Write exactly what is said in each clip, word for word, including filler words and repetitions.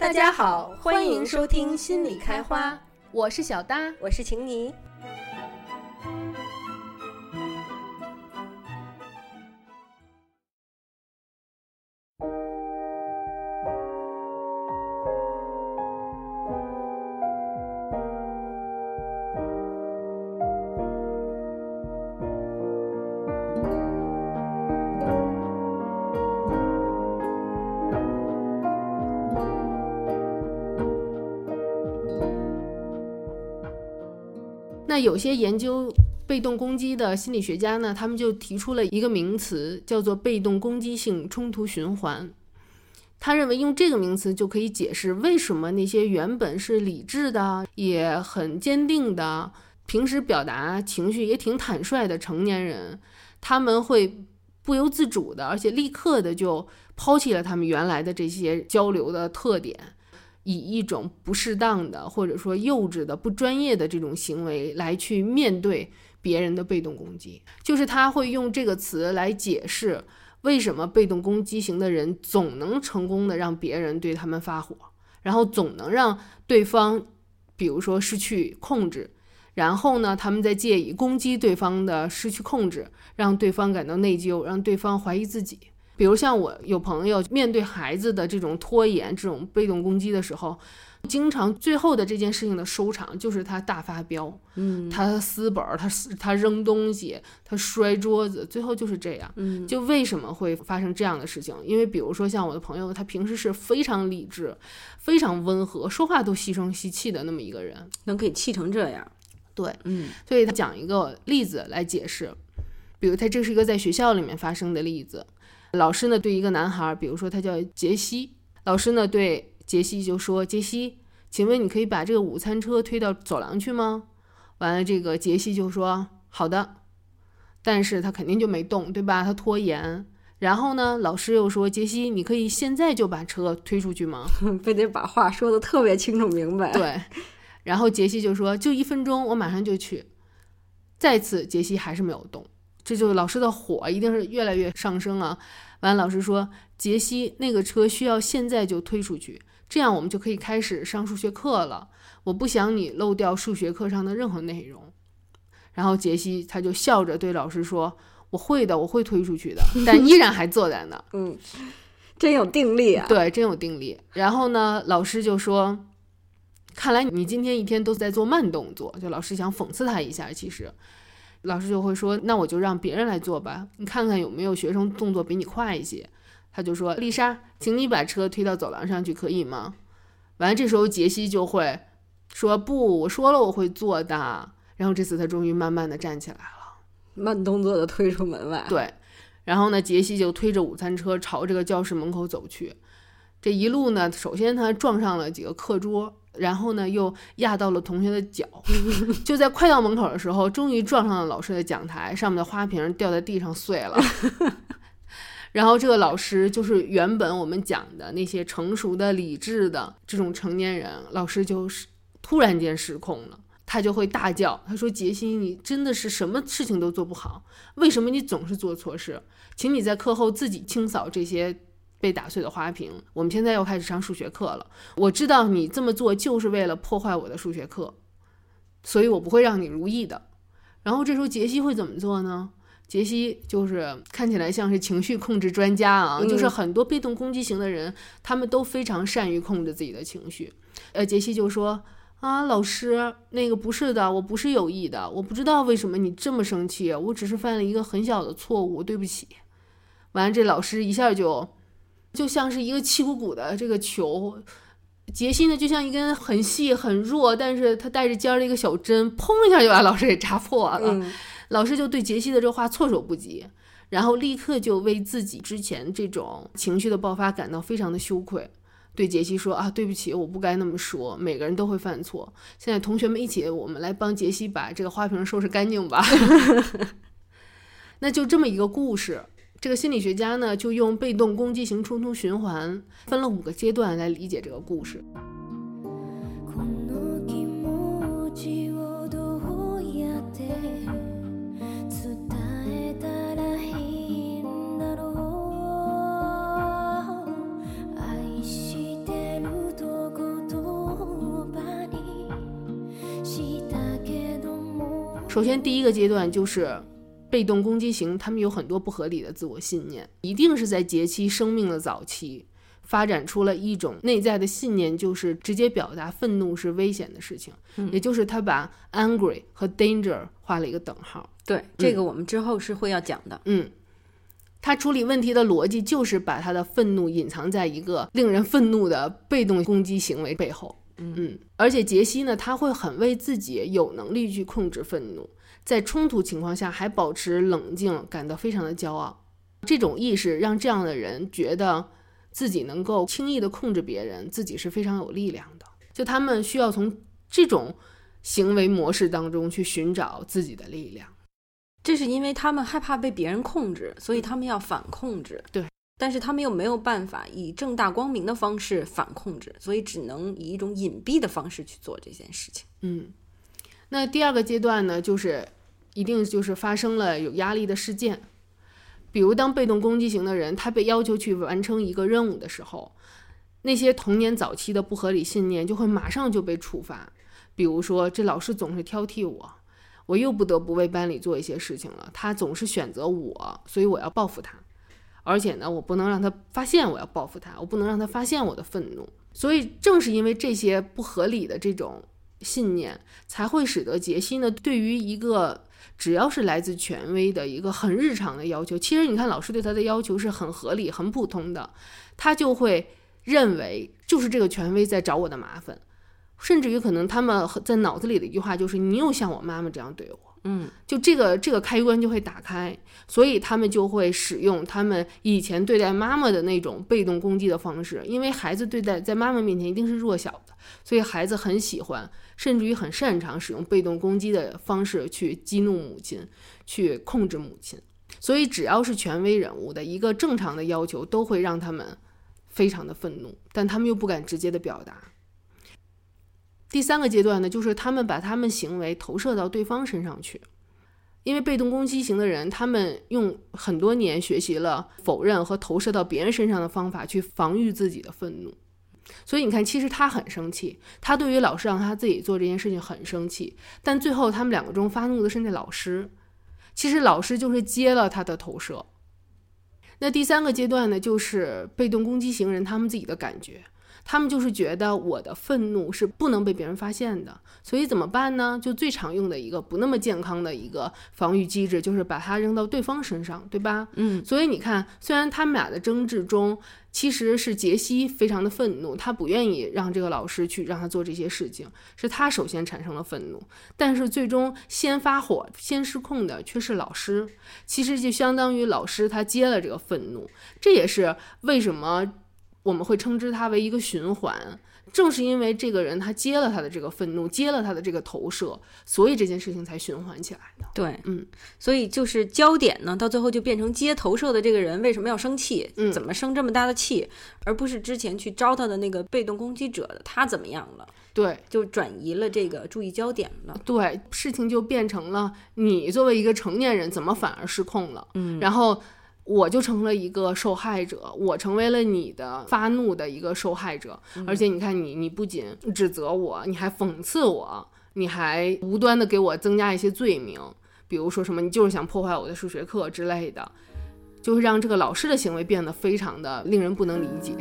大家好，欢迎收听心理开花， 我是小搭， 我是晴妮。 那有些研究被动攻击的心理学家呢，他们就提出了一个名词，叫做被动攻击性冲突循环。他认为用这个名词就可以解释为什么那些原本是理智的、也很坚定的、平时表达情绪也挺坦率的成年人，他们会不由自主的，而且立刻的就抛弃了他们原来的这些交流的特点，以一种不适当的或者说幼稚的不专业的这种行为来去面对别人的被动攻击。就是他会用这个词来解释为什么被动攻击型的人总能成功的让别人对他们发火，然后总能让对方比如说失去控制，然后呢他们再借以攻击对方的失去控制，让对方感到内疚，让对方怀疑自己。比如像我有朋友面对孩子的这种拖延，这种被动攻击的时候，经常最后的这件事情的收场就是他大发飙，嗯，他撕本，他他扔东西，他摔桌子，最后就是这样。嗯，就为什么会发生这样的事情？因为比如说像我的朋友，他平时是非常理智、非常温和，说话都细声细气的那么一个人， 能给气成这样。 对，嗯，所以他讲一个例子来解释，比如他这是一个在学校里面发生的例子。老师呢对一个男孩，比如说他叫杰西，老师呢对杰西就说，杰西，请问你可以把这个午餐车推到走廊去吗？完了这个杰西就说好的，但是他肯定就没动，对吧？他拖延。然后呢老师又说，杰西，你可以现在就把车推出去吗？ 非得把话说得特别清楚明白。 对，然后杰西就说就一分钟，我马上就去。再次杰西还是没有动，这就是老师的火一定是越来越上升啊。完了老师说，杰西，那个车需要现在就推出去，这样我们就可以开始上数学课了，我不想你漏掉数学课上的任何内容。然后杰西他就笑着对老师说，我会的，我会推出去的，但依然还坐在那嗯，真有定力啊。 对，真有定力。然后呢老师就说，看来你今天一天都在做慢动作，就老师想讽刺他一下。其实老师就会说，那我就让别人来做吧，你看看有没有学生动作比你快一些。他就说，丽莎，请你把车推到走廊上去，可以吗？完了这时候杰西就会说，不，我说了我会做的。然后这次他终于慢慢的站起来了， 慢动作的推出门外。 对，然后呢杰西就推着午餐车朝这个教室门口走去。这一路呢，首先他撞上了几个课桌，然后呢又压到了同学的脚，就在快到门口的时候，终于撞上了老师的讲台，上面的花瓶掉在地上碎了。然后这个老师就是原本我们讲的那些成熟的理智的这种成年人，老师就是突然间失控了，他就会大叫，他说，杰西，你真的是什么事情都做不好，为什么你总是做错事？请你在课后自己清扫这些被打碎的花瓶，我们现在要开始上数学课了，我知道你这么做就是为了破坏我的数学课，所以我不会让你如意的。然后这时候杰西会怎么做呢？杰西就是看起来像是情绪控制专家啊、嗯、就是很多被动攻击型的人他们都非常善于控制自己的情绪。呃，杰西就说，啊，老师，那个不是的，我不是有意的，我不知道为什么你这么生气，我只是犯了一个很小的错误，对不起。完了这老师一下就就像是一个气鼓鼓的这个球，杰西呢就像一根很细很弱但是他带着尖的一个小针，砰一下就把老师给扎破了、嗯、老师就对杰西的这话措手不及，然后立刻就为自己之前这种情绪的爆发感到非常的羞愧，对杰西说，啊，对不起，我不该那么说，每个人都会犯错，现在同学们一起我们来帮杰西把这个花瓶收拾干净吧。那就这么一个故事，这个心理学家呢就用被动攻击型冲突循环分了五个阶段来理解这个故事。 首先第一个阶段就是被动攻击型，他们有很多不合理的自我信念，一定是在杰西生命的早期发展出了一种内在的信念，就是直接表达愤怒是危险的事情、嗯、也就是他把 angry 和 danger 画了一个等号。 对、嗯、这个我们之后是会要讲的。 嗯，他处理问题的逻辑就是把他的愤怒隐藏在一个令人愤怒的被动攻击行为背后。 嗯嗯，而且杰西呢，他会很为自己有能力去控制愤怒，在冲突情况下还保持冷静感到非常的骄傲。这种意识让这样的人觉得自己能够轻易的控制别人，自己是非常有力量的。就他们需要从这种行为模式当中去寻找自己的力量。 这是因为他们害怕被别人控制，所以他们要反控制。 对， 但是他们又没有办法以正大光明的方式反控制，所以只能以一种隐蔽的方式去做这件事情。 嗯，那第二个阶段呢，就是一定就是发生了有压力的事件。比如当被动攻击型的人，他被要求去完成一个任务的时候，那些童年早期的不合理信念就会马上就被触发。比如说，这老师总是挑剔我，我又不得不为班里做一些事情了，他总是选择我，所以我要报复他。而且呢，我不能让他发现我要报复他，我不能让他发现我的愤怒。所以正是因为这些不合理的这种信念，才会使得杰西呢，对于一个只要是来自权威的一个很日常的要求，其实你看老师对他的要求是很合理很普通的，他就会认为就是这个权威在找我的麻烦。甚至于可能他们在脑子里的一句话就是，你又像我妈妈这样对我。 嗯， 就这个这个开关就会打开，所以他们就会使用他们以前对待妈妈的那种被动攻击的方式。因为孩子对待在妈妈面前一定是弱小的，所以孩子很喜欢，甚至于很擅长使用被动攻击的方式去激怒母亲，去控制母亲。所以只要是权威人物的一个正常的要求，都会让他们非常的愤怒，但他们又不敢直接的表达。第三个阶段呢，就是他们把他们行为投射到对方身上去。因为被动攻击型的人，他们用很多年学习了否认和投射到别人身上的方法去防御自己的愤怒。所以你看，其实他很生气，他对于老师让他自己做这件事情很生气，但最后他们两个中发怒的是那老师，其实老师就是接了他的投射。那第三个阶段呢，就是被动攻击型人他们自己的感觉，他们就是觉得我的愤怒是不能被别人发现的，所以怎么办呢？就最常用的一个不那么健康的一个防御机制，就是把它扔到对方身上，对吧？ 嗯， 所以你看，虽然他们俩的争执中其实是杰西非常的愤怒，他不愿意让这个老师去让他做这些事情，是他首先产生了愤怒，但是最终先发火先失控的却是老师。其实就相当于老师他接了这个愤怒，这也是为什么我们会称之它为一个循环，正是因为这个人他接了他的这个愤怒，接了他的这个投射，所以这件事情才循环起来的。 对， 嗯， 所以就是焦点呢，到最后就变成接投射的这个人为什么要生气， 嗯， 怎么生这么大的气，而不是之前去招他的那个被动攻击者的他怎么样了。 对， 就转移了这个注意焦点了。 对，事情就变成了你作为一个成年人怎么反而失控了。 嗯， 然后我就成了一个受害者，我成为了你的发怒的一个受害者。 嗯， 而且你看你你不仅指责我，你还讽刺我，你还无端的给我增加一些罪名，比如说什么你就是想破坏我的数学课之类的，就是让这个老师的行为变得非常的令人不能理解。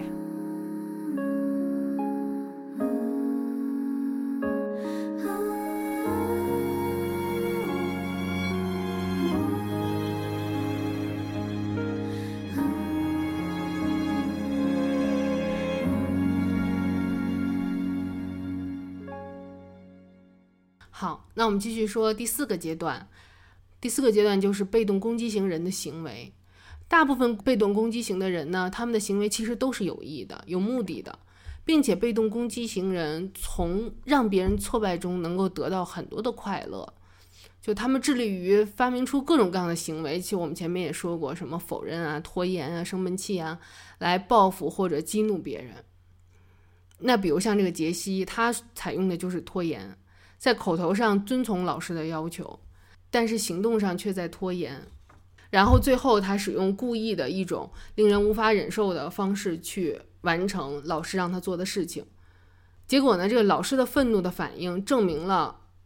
好，那我们继续说第四个阶段。第四个阶段就是被动攻击型人的行为。大部分被动攻击型的人呢，他们的行为其实都是有意的、有目的的，并且被动攻击型人从让别人挫败中能够得到很多的快乐。就他们致力于发明出各种各样的行为，其实我们前面也说过，什么否认啊、拖延啊、生闷气啊，来报复或者激怒别人。那比如像这个杰西，他采用的就是拖延，在口头上遵从老师的要求，但是行动上却在拖延，然后最后他使用故意的一种令人无法忍受的方式去完成老师让他做的事情。结果呢，这个老师的愤怒的反应证明了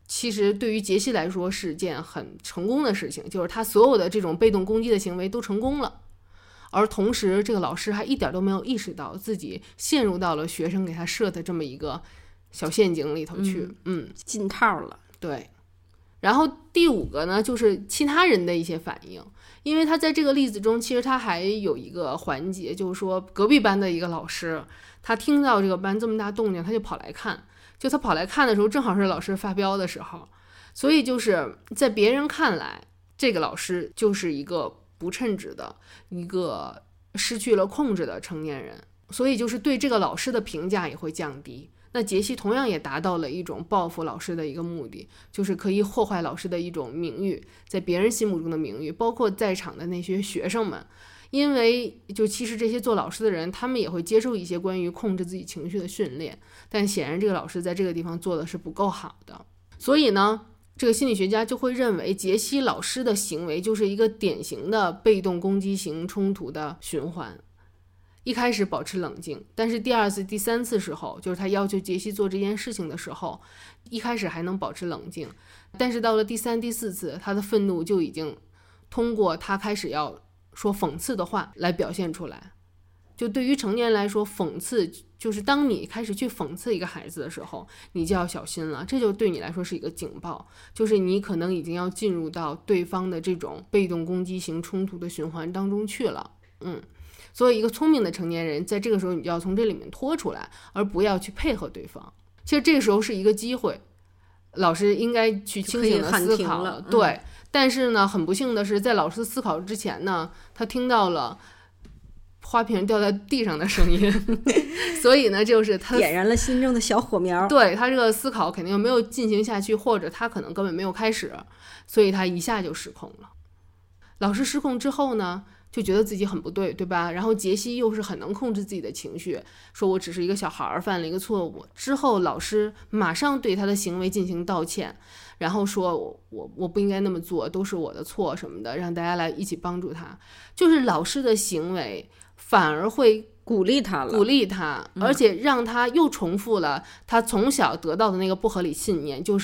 其实对于杰西来说是件很成功的事情，就是他所有的这种被动攻击的行为都成功了，而同时这个老师还一点都没有意识到自己陷入到了学生给他设的这么一个小陷阱里头去。嗯, 嗯进套了。 对。然后第五个呢，就是其他人的一些反应，因为他在这个例子中其实他还有一个环节，就是说隔壁班的一个老师，他听到这个班这么大动静，他就跑来看，就他跑来看的时候正好是老师发飙的时候，所以就是在别人看来这个老师就是一个不称职的一个失去了控制的成年人，所以就是对这个老师的评价也会降低。那杰西同样也达到了一种报复老师的一个目的，就是可以祸害老师的一种名誉，在别人心目中的名誉，包括在场的那些学生们，因为就其实这些做老师的人他们也会接受一些关于控制自己情绪的训练，但显然这个老师在这个地方做的是不够好的。所以呢这个心理学家就会认为杰西老师的行为就是一个典型的被动攻击型冲突的循环。一开始保持冷静，但是第二次第三次时候，就是他要求杰西做这件事情的时候，一开始还能保持冷静，但是到了第三第四次，他的愤怒就已经通过他开始要说讽刺的话来表现出来。就对于成年人来说，讽刺就是当你开始去讽刺一个孩子的时候，你就要小心了，这就对你来说是一个警报，就是你可能已经要进入到对方的这种被动攻击型冲突的循环当中去了。嗯，所以一个聪明的成年人在这个时候你就要从这里面拖出来，而不要去配合对方。其实这个时候是一个机会，老师应该去清醒的思考了、嗯、对。但是呢很不幸的是，在老师思考之前呢，他听到了花瓶掉在地上的声音所以呢就是他点燃了心中的小火苗， 对，他这个思考肯定没有进行下去，或者他可能根本没有开始，所以他一下就失控了。老师失控之后呢就觉得自己很不对，对吧？然后杰西又是很能控制自己的情绪，说我只是一个小孩犯了一个错误。之后老师马上对他的行为进行道歉，然后说我我我不应该那么做，都是我的错什么的，让大家来一起帮助他。就是老师的行为反而会鼓励他了， 鼓励他，而且让他又重复了他从小得到的那个不合理信念，就是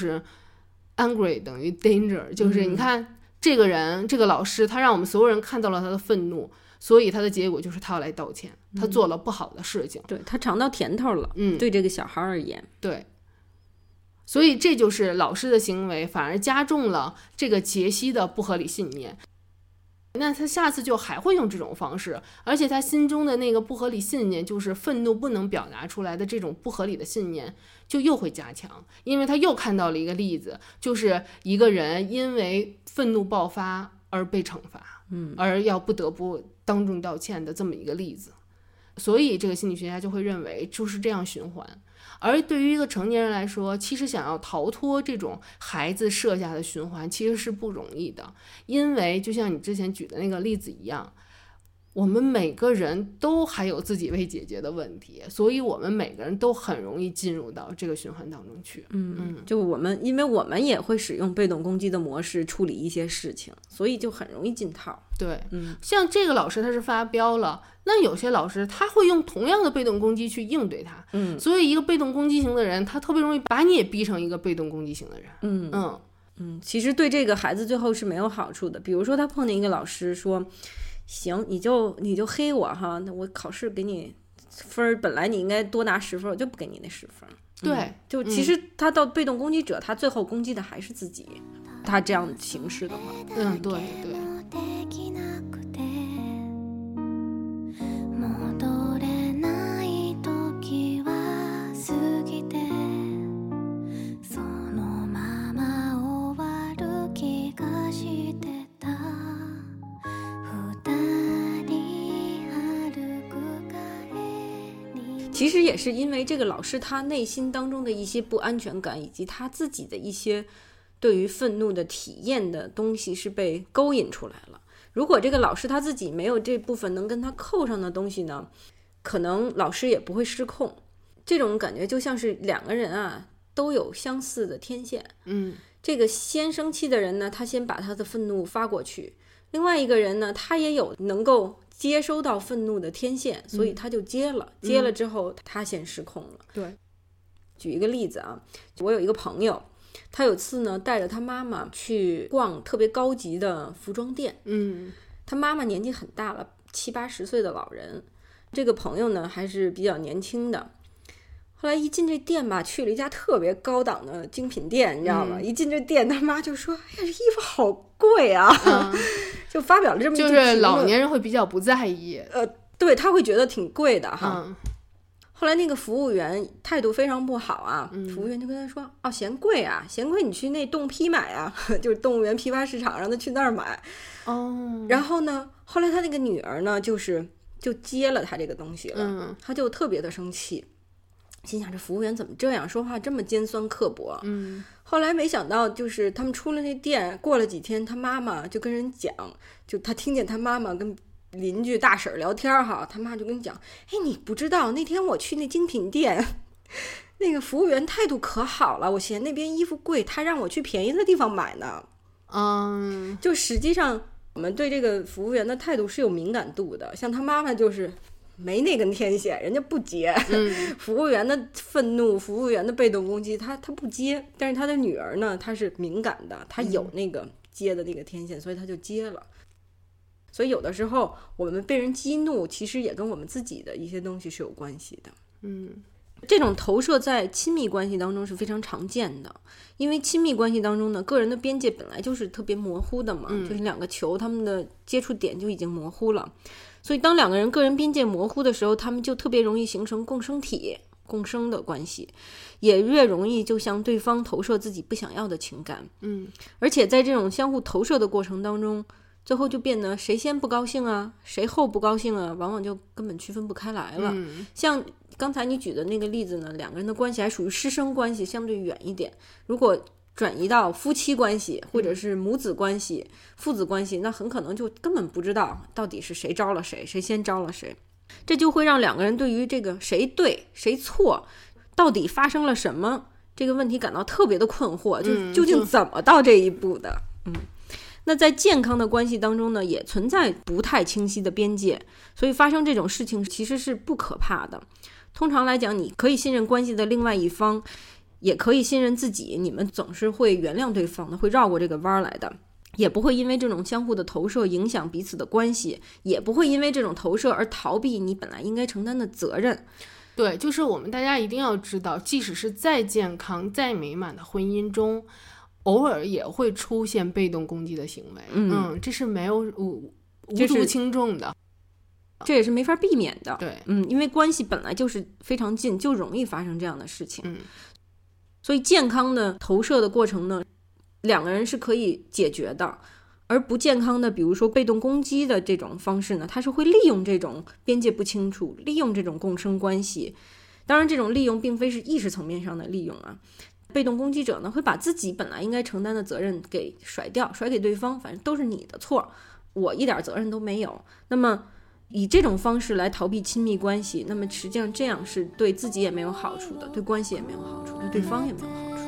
angry 等于 danger， 就是你看、嗯这个人这个老师他让我们所有人看到了他的愤怒，所以他的结果就是他要来道歉，他做了不好的事情、嗯、 对，他尝到甜头了。嗯，对这个小孩而言， 对，所以这就是老师的行为反而加重了这个杰西的不合理信念，那他下次就还会用这种方式，而且他心中的那个不合理信念，就是愤怒不能表达出来的这种不合理的信念就又会加强，因为他又看到了一个例子，就是一个人因为愤怒爆发而被惩罚，嗯，而要不得不当众道歉的这么一个例子。所以这个心理学家就会认为就是这样循环。而对于一个成年人来说，其实想要逃脱这种孩子设下的循环其实是不容易的，因为就像你之前举的那个例子一样，我们每个人都还有自己未解决的问题，所以我们每个人都很容易进入到这个循环当中去。 嗯嗯，就我们因为我们也会使用被动攻击的模式处理一些事情，所以就很容易进套。 对，嗯，像这个老师他是发飙了，那有些老师他会用同样的被动攻击去应对他，嗯，所以一个被动攻击型的人，他特别容易把你也逼成一个被动攻击型的人。嗯嗯嗯，其实对这个孩子最后是没有好处的。比如说他碰见一个老师说，行，你就你就黑我哈，那我考试给你分，本来你应该多拿十分，我就不给你那十分。 对、 嗯，就其实他到被动攻击者，他最后攻击的还是自己。他这样形式的话， 嗯，对对。 其实也是因为这个老师他内心当中的一些不安全感，以及他自己的一些对于愤怒的体验的东西是被勾引出来了。如果这个老师他自己没有这部分能跟他扣上的东西呢，可能老师也不会失控。这种感觉就像是两个人啊都有相似的天线，嗯，这个先生气的人呢，他先把他的愤怒发过去，另外一个人呢，他也有能够接收到愤怒的天线，所以他就接了、嗯、接了之后他先失控了。 对， 举一个例子啊，我有一个朋友， 他有次呢带着他妈妈去逛特别高级的服装店， 嗯， 他妈妈年纪很大了，七八十岁的老人，这个朋友呢还是比较年轻的。后来一进这店吧，去了一家特别高档的精品店，你知道吗？嗯、一进这店，他妈就说：“哎呀，这衣服好贵啊！”嗯、就发表了这么一句评论。 就是老年人会比较不在意， 呃，对，他会觉得挺贵的哈。 嗯、 后来那个服务员态度非常不好啊，嗯、服务员就跟他说：“哦，嫌贵啊，嫌贵，你去那动批买啊，就是动物园批发市场，让他去那儿买。” 哦。 然后呢，后来他那个女儿呢，就是就接了他这个东西了， 嗯、 他就特别的生气。心想这服务员怎么这样说话，这么尖酸刻薄。 嗯， 后来没想到就是他们出了那店，过了几天他妈妈就跟人讲，就他听见他妈妈跟邻居大婶聊天哈，他妈就跟你讲，哎，你不知道那天我去那精品店，那个服务员态度可好了，我嫌那边衣服贵，他让我去便宜的地方买呢。 嗯， 就实际上我们对这个服务员的态度是有敏感度的，像他妈妈就是没那根天线，人家不接、嗯、服务员的愤怒，服务员的被动攻击，他他不接，但是他的女儿呢，她是敏感的，她有那个接的那个天线，所以她就接了。所以有的时候我们被人激怒，其实也跟我们自己的一些东西是有关系的。 嗯， 这种投射在亲密关系当中是非常常见的，因为亲密关系当中呢，个人的边界本来就是特别模糊的嘛，嗯、就是两个球他们的接触点就已经模糊了。所以当两个人个人边界模糊的时候，他们就特别容易形成共生体、共生的关系，也越容易就向对方投射自己不想要的情感。 嗯， 而且在这种相互投射的过程当中，最后就变得谁先不高兴啊，谁后不高兴啊，往往就根本区分不开来了。 嗯、 像刚才你举的那个例子呢，两个人的关系还属于师生关系，相对远一点。如果转移到夫妻关系或者是母子关系、嗯、父子关系，那很可能就根本不知道到底是谁招了谁，谁先招了谁，这就会让两个人对于这个谁对谁错，到底发生了什么这个问题感到特别的困惑，就究竟怎么到这一步的。嗯，那在健康的关系当中呢，也存在不太清晰的边界，所以发生这种事情其实是不可怕的。通常来讲，你可以信任关系的另外一方，也可以信任自己，你们总是会原谅对方的，会绕过这个弯来的，也不会因为这种相互的投射影响彼此的关系，也不会因为这种投射而逃避你本来应该承担的责任。 对，就是我们大家一定要知道，即使是再健康再美满的婚姻中，偶尔也会出现被动攻击的行为。 嗯, 嗯这是没有无无足轻重的， 这也是没法避免的。 对， 嗯，因为关系本来就是非常近，就容易发生这样的事情。 嗯， 所以健康的投射的过程呢，两个人是可以解决的，而不健康的比如说被动攻击的这种方式呢，它是会利用这种边界不清楚，利用这种共生关系。当然这种利用并非是意识层面上的利用啊，被动攻击者呢会把自己本来应该承担的责任给甩掉，甩给对方，反正都是你的错，我一点责任都没有。那么以这种方式来逃避亲密关系，那么实际上这样是对自己也没有好处的，对关系也没有好处，对对方也没有好处。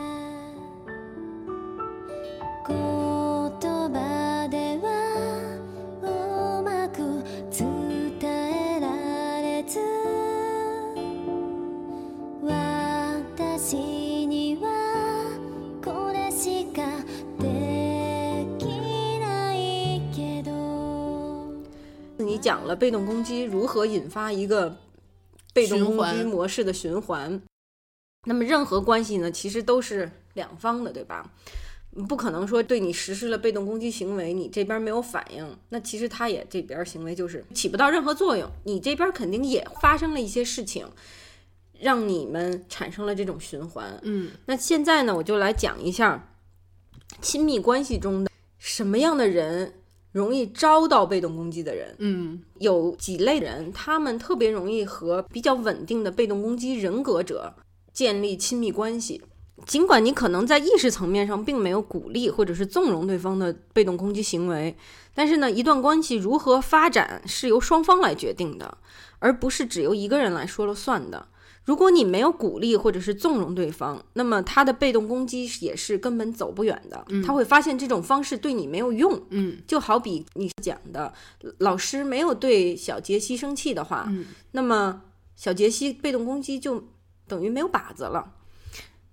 你讲了被动攻击如何引发一个被动攻击模式的循环，那么任何关系呢，其实都是两方的，对吧？不可能说对你实施了被动攻击行为，你这边没有反应，那其实他也这边行为就是起不到任何作用，你这边肯定也发生了一些事情，让你们产生了这种循环。 嗯， 那现在呢，我就来讲一下亲密关系中的什么样的人容易遭到被动攻击的人。 嗯， 有几类人，他们特别容易和比较稳定的被动攻击人格者建立亲密关系。尽管你可能在意识层面上并没有鼓励或者是纵容对方的被动攻击行为，但是呢，一段关系如何发展是由双方来决定的，而不是只由一个人来说了算的。如果你没有鼓励或者是纵容对方，那么他的被动攻击也是根本走不远的。嗯、他会发现这种方式对你没有用。 嗯， 就好比你讲的，老师没有对小杰西生气的话， 嗯、 那么小杰西被动攻击就等于没有靶子了。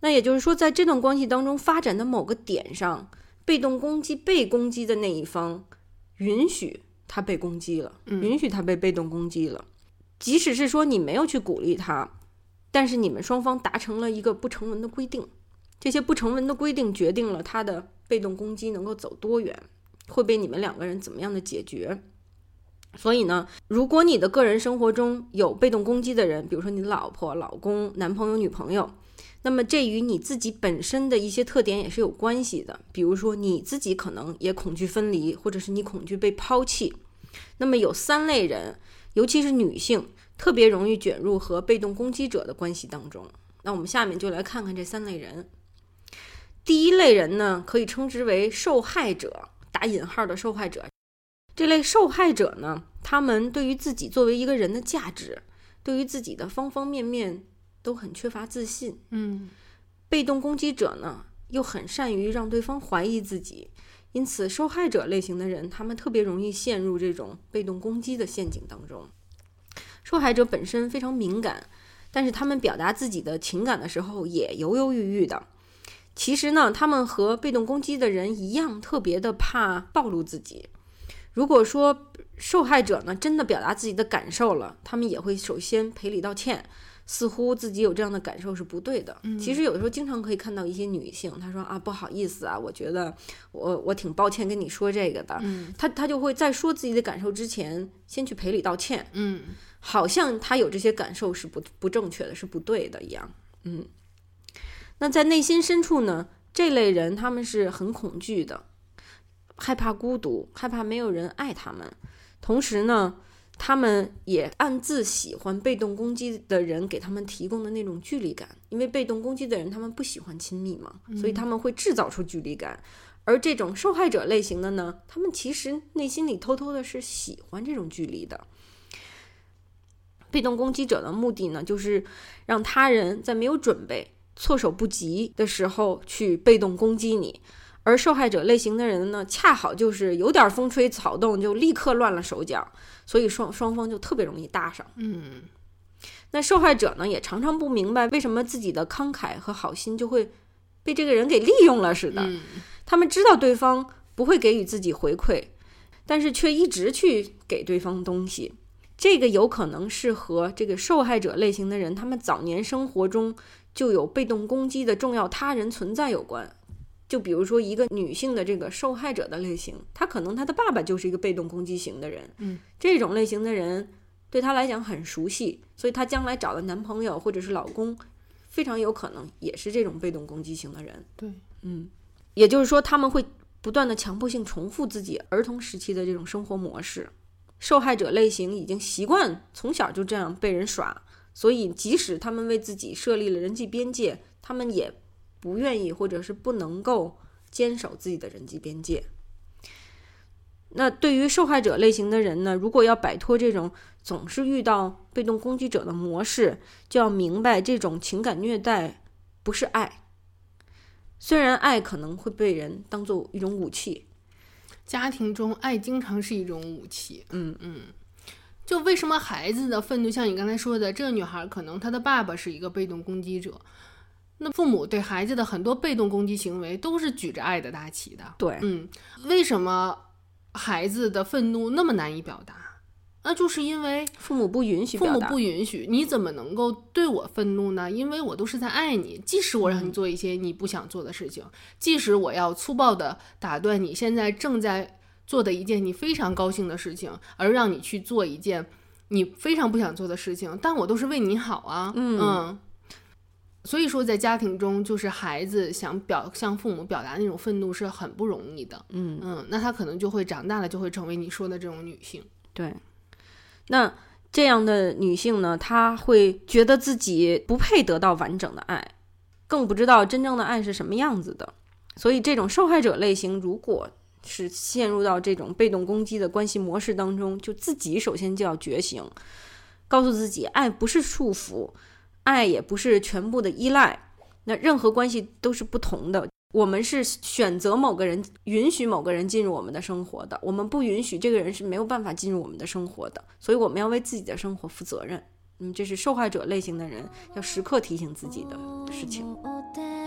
那也就是说，在这段关系当中发展的某个点上，被动攻击被攻击的那一方允许他被攻击了，允许他被被动攻击了，即使是说你没有去鼓励他，但是你们双方达成了一个不成文的规定，这些不成文的规定决定了他的被动攻击能够走多远，会被你们两个人怎么样的解决。所以呢，如果你的个人生活中有被动攻击的人，比如说你的老婆、老公、男朋友、女朋友，那么这与你自己本身的一些特点也是有关系的。比如说你自己可能也恐惧分离，或者是你恐惧被抛弃。那么有三类人，尤其是女性，特别容易卷入和被动攻击者的关系当中。那我们下面就来看看这三类人。第一类人呢，可以称之为受害者，打引号的受害者。这类受害者呢，他们对于自己作为一个人的价值，对于自己的方方面面都很缺乏自信。 嗯， 被动攻击者呢，又很善于让对方怀疑自己，因此受害者类型的人，他们特别容易陷入这种被动攻击的陷阱当中。受害者本身非常敏感，但是他们表达自己的情感的时候也犹犹豫豫的。其实呢，他们和被动攻击的人一样，特别的怕暴露自己。如果说受害者呢真的表达自己的感受了，他们也会首先赔礼道歉，似乎自己有这样的感受是不对的。 嗯、 其实有的时候经常可以看到一些女性，她说啊不好意思啊，我觉得我我挺抱歉跟你说这个的。 嗯， 她她就会在说自己的感受之前，先去赔礼道歉。 嗯， 好像她有这些感受是不不正确的，是不对的一样。嗯，那在内心深处呢，这类人他们是很恐惧的。害怕孤独，害怕没有人爱他们，同时呢，他们也暗自喜欢被动攻击的人给他们提供的那种距离感，因为被动攻击的人他们不喜欢亲密嘛，所以他们会制造出距离感。嗯、而这种受害者类型的呢，他们其实内心里偷偷的是喜欢这种距离的。被动攻击者的目的呢，就是让他人在没有准备、措手不及的时候去被动攻击你。而受害者类型的人呢，恰好就是有点风吹草动就立刻乱了手脚，所以双双方就特别容易搭上。 嗯， 那受害者呢，也常常不明白为什么自己的慷慨和好心就会被这个人给利用了似的。 嗯、 他们知道对方不会给予自己回馈，但是却一直去给对方东西。这个有可能是和这个受害者类型的人，他们早年生活中就有被动攻击的重要他人存在有关。就比如说一个女性的这个受害者的类型，她可能她的爸爸就是一个被动攻击型的人， 嗯， 这种类型的人对她来讲很熟悉，所以她将来找的男朋友或者是老公，非常有可能也是这种被动攻击型的人。 对， 嗯，也就是说他们会不断的强迫性重复自己儿童时期的这种生活模式。受害者类型已经习惯从小就这样被人耍，所以即使他们为自己设立了人际边界，他们也不愿意或者是不能够坚守自己的人际边界。那对于受害者类型的人呢，如果要摆脱这种总是遇到被动攻击者的模式，就要明白这种情感虐待不是爱。虽然爱可能会被人当作一种武器， 家庭中爱经常是一种武器。 嗯嗯，就为什么孩子的愤怒，像你刚才说的，这个女孩可能她的爸爸是一个被动攻击者，那父母对孩子的很多被动攻击行为都是举着爱的大旗的。 对， 嗯，为什么孩子的愤怒那么难以表达？那就是因为父母不允许表达， 父母不允许，你怎么能够对我愤怒呢？因为我都是在爱你，即使我让你做一些你不想做的事情，嗯、即使我要粗暴的打断你现在正在做的一件你非常高兴的事情，而让你去做一件你非常不想做的事情，但我都是为你好啊。 嗯。 嗯，所以说在家庭中，就是孩子想表向父母表达那种愤怒是很不容易的。 嗯嗯，那他可能就会长大了，就会成为你说的这种女性。 对，那这样的女性呢，她会觉得自己不配得到完整的爱，更不知道真正的爱是什么样子的。所以这种受害者类型，如果是陷入到这种被动攻击的关系模式当中，就自己首先就要觉醒，告诉自己爱不是束缚，爱也不是全部的依赖，那任何关系都是不同的。我们是选择某个人，允许某个人进入我们的生活的，我们不允许这个人是没有办法进入我们的生活的，所以我们要为自己的生活负责任。嗯，这是受害者类型的人要时刻提醒自己的事情。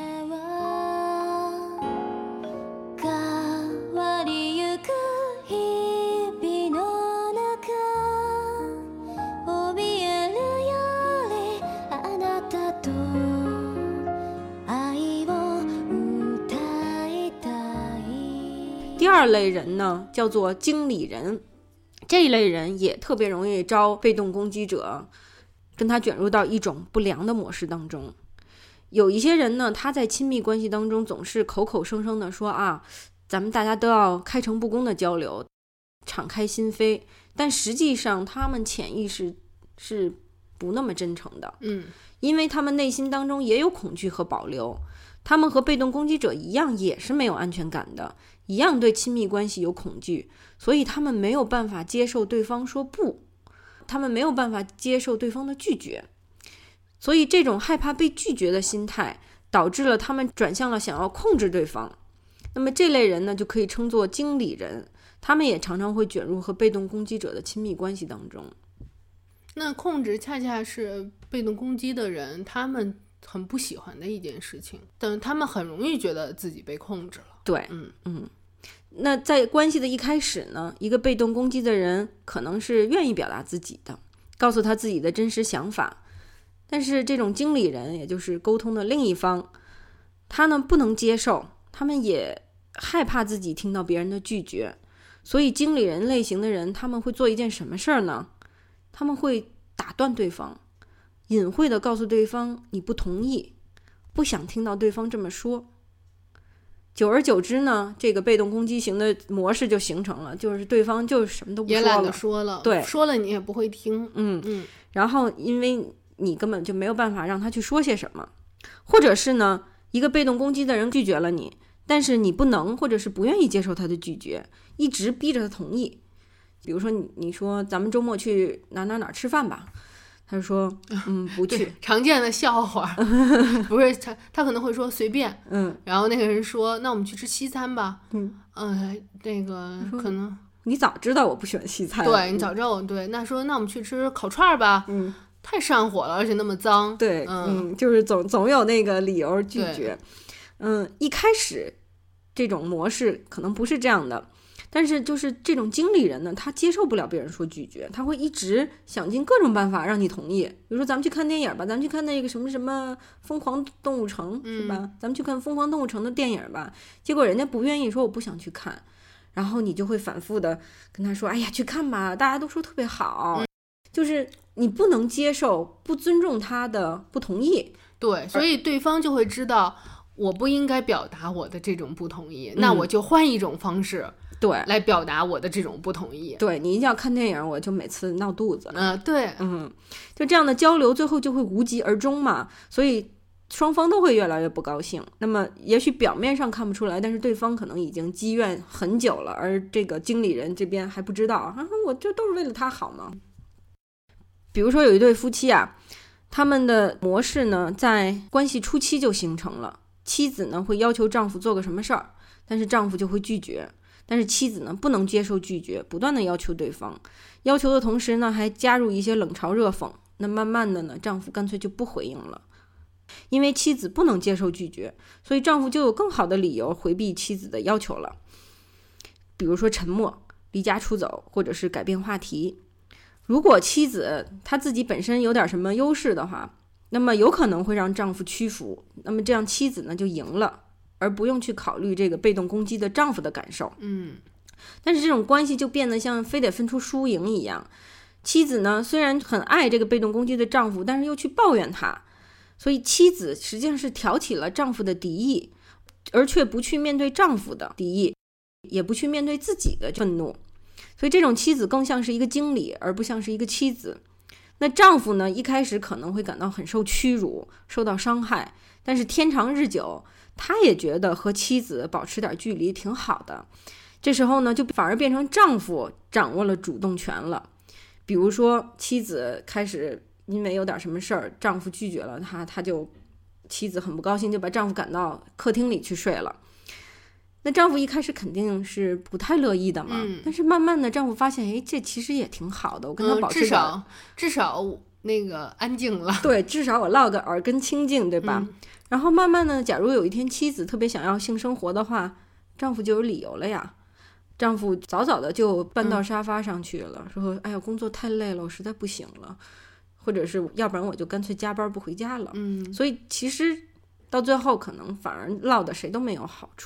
第二类人呢，叫做经理人。这一类人也特别容易招被动攻击者跟他卷入到一种不良的模式当中。有一些人呢，他在亲密关系当中总是口口声声的说啊，咱们大家都要开诚布公的交流，敞开心扉，但实际上他们潜意识是不那么真诚的。 嗯， 因为他们内心当中也有恐惧和保留，他们和被动攻击者一样，也是没有安全感的，一样对亲密关系有恐惧，所以他们没有办法接受对方说不，他们没有办法接受对方的拒绝，所以这种害怕被拒绝的心态导致了他们转向了想要控制对方。那么这类人呢，就可以称作经理人，他们也常常会卷入和被动攻击者的亲密关系当中。 那控制恰恰是被动攻击的人他们很不喜欢的一件事情，但他们很容易觉得自己被控制了。 对， 嗯嗯。那在关系的一开始呢，一个被动攻击的人可能是愿意表达自己的，告诉他自己的真实想法，但是这种经理人，也就是沟通的另一方，他呢不能接受，他们也害怕自己听到别人的拒绝，所以经理人类型的人，他们会做一件什么事儿呢？他们会打断对方，隐晦地告诉对方你不同意，不想听到对方这么说。久而久之呢，这个被动攻击型的模式就形成了，就是对方就是什么都不说了， 也懒得说了， 对， 说了你也不会听。 嗯嗯， 然后因为你根本就没有办法让他去说些什么，或者是呢，一个被动攻击的人拒绝了你，但是你不能或者是不愿意接受他的拒绝，一直逼着他同意。比如说你你说咱们周末去哪哪哪吃饭吧，他就说嗯不去， 常见的笑话。不是他他可能会说随便， 嗯， 然后那个人说那我们去吃西餐吧， 嗯呃那个可能你早知道我不喜欢西餐， 对你早知道我对，那说那我们去吃烤串吧， 嗯， 太上火了，而且那么脏， 对， 嗯, 嗯就是总总有那个理由拒绝。嗯，一开始这种模式可能不是这样的，但是就是这种经理人呢，他接受不了别人说拒绝，他会一直想尽各种办法让你同意。比如说咱们去看电影吧，咱们去看那个什么什么疯狂动物城， 嗯、 是吧？咱们去看疯狂动物城的电影吧，结果人家不愿意，说我不想去看，然后你就会反复的跟他说，哎呀去看吧，大家都说特别好、嗯、就是你不能接受不尊重他的不同意， 对，所以对方就会知道我不应该表达我的这种不同意、嗯、那我就换一种方式对来表达我的这种不同意。 对，你一定要看电影，我就每次闹肚子。 嗯、呃，对， 嗯，就这样的交流最后就会无疾而终嘛，所以双方都会越来越不高兴。那么也许表面上看不出来，但是对方可能已经积怨很久了，而这个经理人这边还不知道啊，我这都是为了他好嘛。比如说有一对夫妻啊，他们的模式呢在关系初期就形成了，妻子呢会要求丈夫做个什么事儿，但是丈夫就会拒绝，但是妻子呢不能接受拒绝，不断的要求对方，要求的同时呢还加入一些冷嘲热讽。那慢慢的呢，丈夫干脆就不回应了，因为妻子不能接受拒绝，所以丈夫就有更好的理由回避妻子的要求了，比如说沉默、离家出走，或者是改变话题。如果妻子她自己本身有点什么优势的话，那么有可能会让丈夫屈服，那么这样妻子呢就赢了，而不用去考虑这个被动攻击的丈夫的感受。 嗯， 但是这种关系就变得像非得分出输赢一样，妻子呢虽然很爱这个被动攻击的丈夫，但是又去抱怨他，所以妻子实际上是挑起了丈夫的敌意，而却不去面对丈夫的敌意，也不去面对自己的愤怒，所以这种妻子更像是一个经理，而不像是一个妻子。那丈夫呢，一开始可能会感到很受屈辱，受到伤害，但是天长日久，他也觉得和妻子保持点距离挺好的。这时候呢，就反而变成丈夫掌握了主动权了。比如说妻子开始因为有点什么事儿，丈夫拒绝了她，她就妻子很不高兴，就把丈夫赶到客厅里去睡了。那丈夫一开始肯定是不太乐意的嘛， 嗯、 但是慢慢的丈夫发现，哎，这其实也挺好的，我跟他保持、嗯、 至少至少那个安静了， 对，至少我落个耳根清净，对吧？ 嗯、 然后慢慢的，假如有一天妻子特别想要性生活的话，丈夫就有理由了呀。丈夫早早的就搬到沙发上去了，嗯、说哎呀工作太累了，我实在不行了，或者是要不然我就干脆加班不回家了。 嗯， 所以其实到最后可能反而落的谁都没有好处。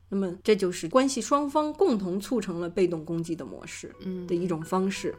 那么这就是关系双方共同促成了被动攻击的模式的一种方式。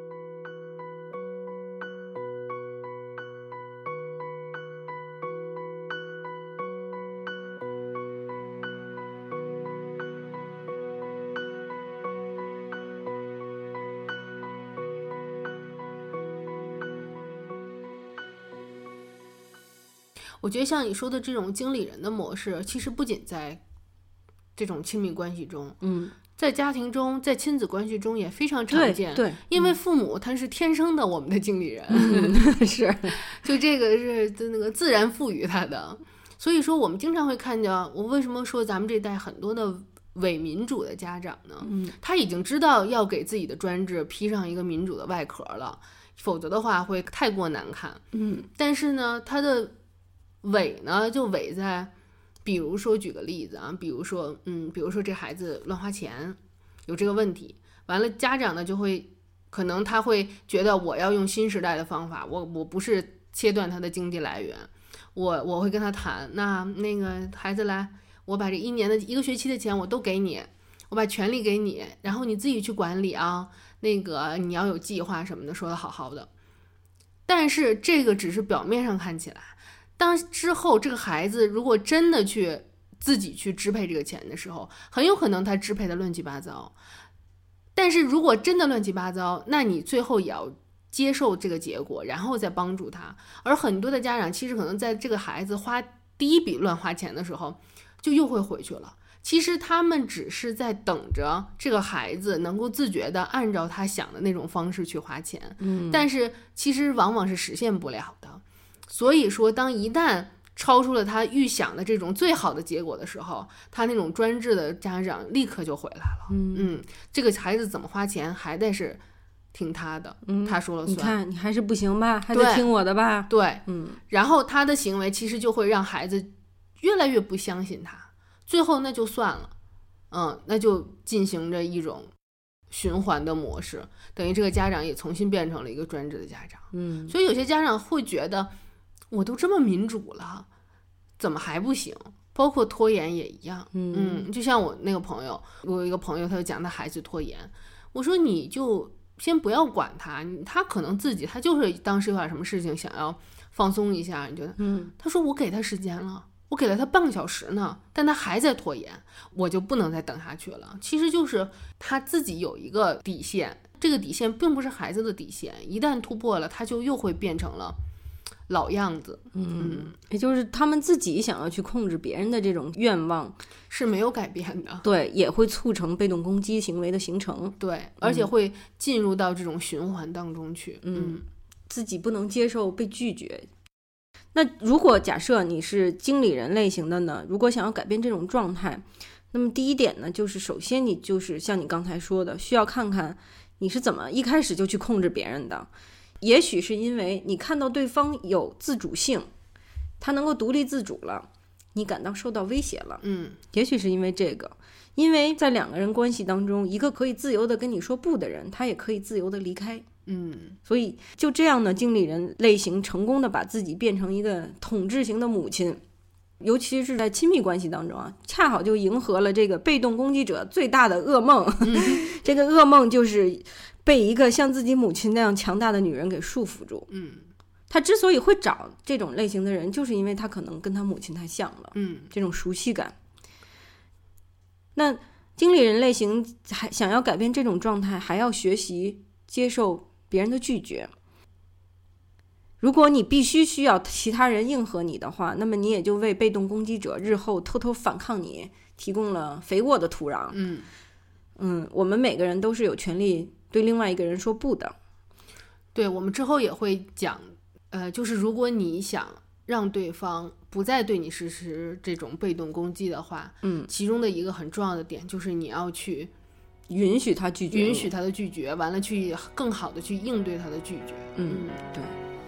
我觉得像你说的这种经理人的模式，其实不仅在这种亲密关系中， 嗯， 在家庭中，在亲子关系中也非常常见。 对，对因为父母他是天生的我们的经理人， 嗯、是， 就这个是那个自然赋予他的。所以说，我们经常会看见，我为什么说咱们这代很多的伪民主的家长呢？ 嗯， 他已经知道要给自己的专制披上一个民主的外壳了，否则的话会太过难看。 嗯， 但是呢，他的伪呢，就伪在，比如说举个例子啊，比如说，嗯，比如说这孩子乱花钱，有这个问题，完了家长呢就会，可能他会觉得我要用新时代的方法，我我不是切断他的经济来源，我我会跟他谈，那那个孩子来，我把这一年的一个学期的钱我都给你，我把权利给你，然后你自己去管理啊，那个你要有计划什么的，说的好好的，但是这个只是表面上看起来。当之后这个孩子如果真的去自己去支配这个钱的时候，很有可能他支配的乱七八糟。但是如果真的乱七八糟，那你最后也要接受这个结果，然后再帮助他。而很多的家长其实可能在这个孩子花第一笔乱花钱的时候，就又会回去了。其实他们只是在等着这个孩子能够自觉的按照他想的那种方式去花钱， 嗯， 但是其实往往是实现不了的。所以说，当一旦超出了他预想的这种最好的结果的时候，他那种专制的家长立刻就回来了。 嗯, 嗯这个孩子怎么花钱还得是听他的， 嗯、 他说了算。 你看，你还是不行吧，还得听我的吧。 对， 嗯。 然后他的行为其实就会让孩子越来越不相信他，最后那就算了，嗯，那就进行着一种循环的模式，等于这个家长也重新变成了一个专制的家长。 嗯， 所以有些家长会觉得，我都这么民主了，怎么还不行？包括拖延也一样。 嗯嗯，就像我那个朋友，我有一个朋友，他就讲他孩子拖延，我说你就先不要管他，他可能自己他就是当时有点什么事情想要放松一下，你觉得？ 嗯， 他说我给他时间了，我给了他半个小时呢，但他还在拖延，我就不能再等下去了。其实就是他自己有一个底线，这个底线并不是孩子的底线，一旦突破了，他就又会变成了老样子。 嗯，也就是他们自己想要去控制别人的这种愿望是没有改变的。 对，也会促成被动攻击行为的形成。 对，而且会进入到这种循环当中去。 嗯，自己不能接受被拒绝。那如果假设你是经理人类型的呢，如果想要改变这种状态，那么第一点呢，就是首先你就是像你刚才说的，需要看看你是怎么一开始就去控制别人的。也许是因为你看到对方有自主性，他能够独立自主了，你感到受到威胁了。 嗯， 也许是因为这个，因为在两个人关系当中，一个可以自由的跟你说不的人，他也可以自由的离开。 嗯， 所以就这样呢，经理人类型成功的把自己变成一个统治型的母亲，尤其是在亲密关系当中啊，恰好就迎合了这个被动攻击者最大的噩梦。嗯、这个噩梦就是被一个像自己母亲那样强大的女人给束缚住。 嗯， 他之所以会找这种类型的人，就是因为他可能跟他母亲太像了。 嗯， 这种熟悉感。那经理人类型还想要改变这种状态，还要学习接受别人的拒绝。如果你必须需要其他人应和你的话，那么你也就为被动攻击者日后偷偷反抗你提供了肥沃的土壤。 嗯嗯，我们每个人都是有权利对另外一个人说不的。 对，我们之后也会讲，呃，就是如果你想让对方不再对你实施这种被动攻击的话， 嗯， 其中的一个很重要的点就是你要去允许他拒绝， 允许他的拒绝，完了去更好的去应对他的拒绝。 嗯，对。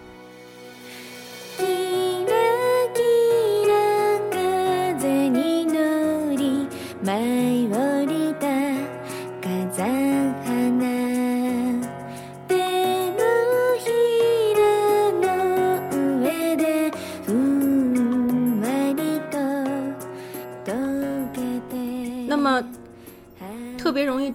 舞い降りた風花手のひらの上でふんわりと溶けて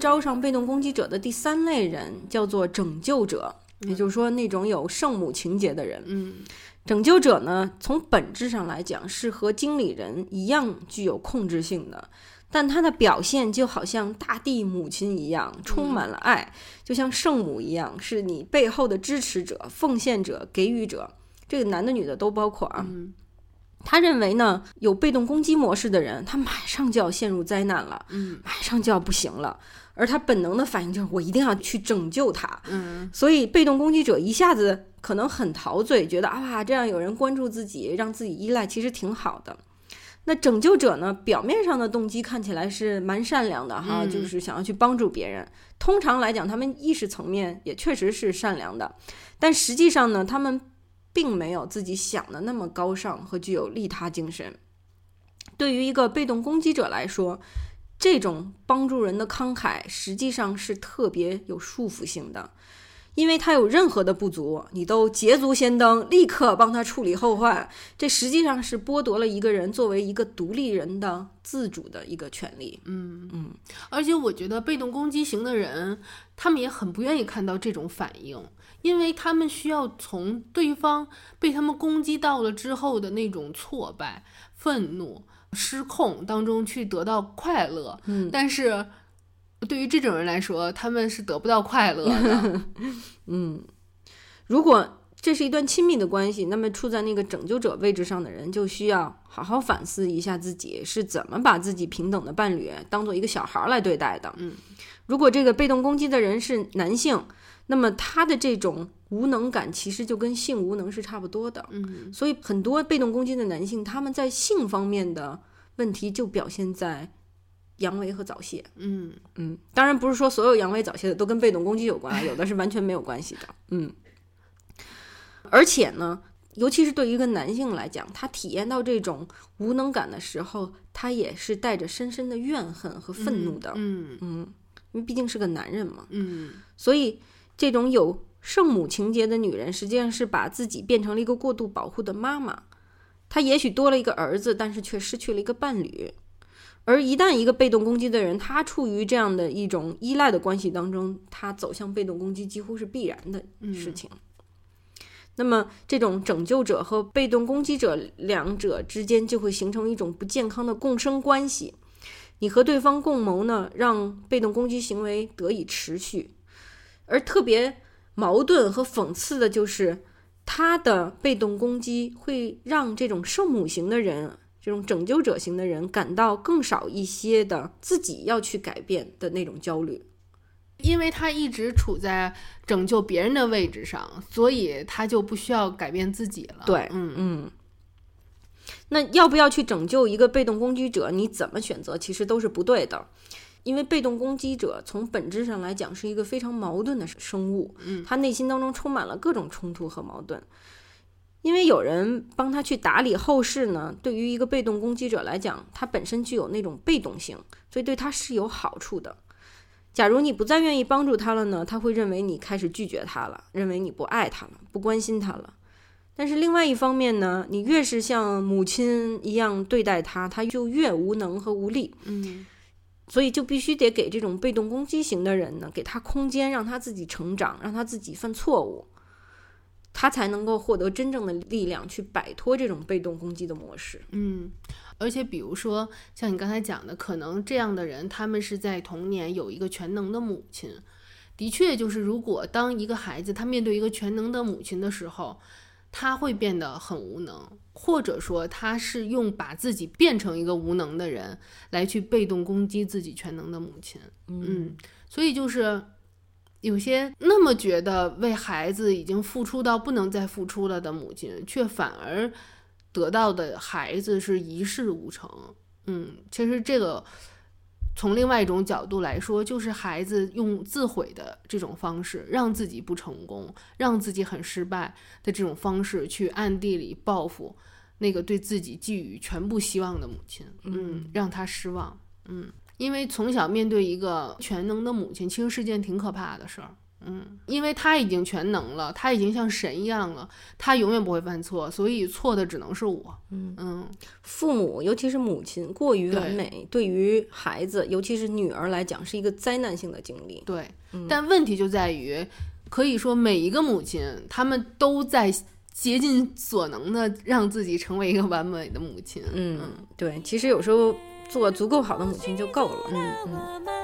招上被动攻击者的第三类人叫做拯救者，也就是说那种有圣母情节的人。 嗯， 拯救者呢，从本质上来讲是和经理人一样具有控制性的，但他的表现就好像大地母亲一样，充满了爱，就像圣母一样，是你背后的支持者、奉献者、给予者，这个男的女的都包括啊。 嗯他认为呢，有被动攻击模式的人，他马上就要陷入灾难了， 嗯， 马上就要不行了，而他本能的反应就是我一定要去拯救他。 嗯， 所以被动攻击者一下子可能很陶醉，觉得啊，这样有人关注自己，让自己依赖，其实挺好的。那拯救者呢，表面上的动机看起来是蛮善良的哈， 嗯就是想要去帮助别人。通常来讲，他们意识层面也确实是善良的，但实际上呢，他们并没有自己想的那么高尚和具有利他精神。对于一个被动攻击者来说，这种帮助人的慷慨实际上是特别有束缚性的，因为他有任何的不足，你都捷足先登，立刻帮他处理后患，这实际上是剥夺了一个人作为一个独立人的自主的一个权利。 嗯嗯， 而且我觉得被动攻击型的人，他们也很不愿意看到这种反应，因为他们需要从对方被他们攻击到了之后的那种挫败、愤怒、失控当中去得到快乐。 嗯， 但是对于这种人来说，他们是得不到快乐的。 嗯，如果这是一段亲密的关系，那么处在那个拯救者位置上的人就需要好好反思一下自己是怎么把自己平等的伴侣当做一个小孩来对待的。 嗯， 如果这个被动攻击的人是男性，那么他的这种无能感其实就跟性无能是差不多的。 嗯， 所以很多被动攻击的男性，他们在性方面的问题就表现在阳痿和早泄。 嗯嗯，当然不是说所有阳痿早泄的都跟被动攻击有关，有的是完全没有关系的。嗯，而且呢，尤其是对于一个男性来讲，他体验到这种无能感的时候，他也是带着深深的怨恨和愤怒的。 嗯嗯，因为毕竟是个男人嘛。 嗯所以这种有圣母情节的女人，实际上是把自己变成了一个过度保护的妈妈。她也许多了一个儿子，但是却失去了一个伴侣。而一旦一个被动攻击的人，他处于这样的一种依赖的关系当中，他走向被动攻击几乎是必然的事情。嗯、那么这种拯救者和被动攻击者两者之间就会形成一种不健康的共生关系。你和对方共谋呢，让被动攻击行为得以持续。而特别矛盾和讽刺的就是他的被动攻击会让这种圣母型的人，这种拯救者型的人感到更少一些的自己要去改变的那种焦虑， 因为他一直处在拯救别人的位置上，所以他就不需要改变自己了。 对， 嗯嗯。那要不要去拯救一个被动攻击者，你怎么选择其实都是不对的。因为被动攻击者从本质上来讲是一个非常矛盾的生物， 嗯， 他内心当中充满了各种冲突和矛盾。因为有人帮他去打理后事呢，对于一个被动攻击者来讲，他本身具有那种被动性，所以对他是有好处的。假如你不再愿意帮助他了呢，他会认为你开始拒绝他了，认为你不爱他了，不关心他了。但是另外一方面呢，你越是像母亲一样对待他，他就越无能和无力。 嗯， 所以就必须得给这种被动攻击型的人呢，给他空间，让他自己成长，让他自己犯错误，他才能够获得真正的力量去摆脱这种被动攻击的模式。 嗯，而且比如说像你刚才讲的，可能这样的人他们是在童年有一个全能的母亲，的确就是如果当一个孩子他面对一个全能的母亲的时候，他会变得很无能，或者说他是用把自己变成一个无能的人来去被动攻击自己全能的母亲。 嗯， 嗯，所以就是有些那么觉得为孩子已经付出到不能再付出了的母亲，却反而得到的孩子是一事无成。嗯，其实这个从另外一种角度来说，就是孩子用自毁的这种方式让自己不成功，让自己很失败的这种方式去暗地里报复那个对自己寄予全部希望的母亲。嗯，让他失望。嗯，因为从小面对一个全能的母亲其实是件挺可怕的事儿。 嗯，因为他已经全能了，他已经像神一样了，他永远不会犯错，所以错的只能是我。 嗯嗯， 父母尤其是母亲过于完美，对于孩子尤其是女儿来讲是一个灾难性的经历。 对， 嗯但问题就在于，可以说每一个母亲，她们都在竭尽所能的让自己成为一个完美的母亲。 嗯，对，其实有时候做足够好的母亲就够了。 嗯嗯。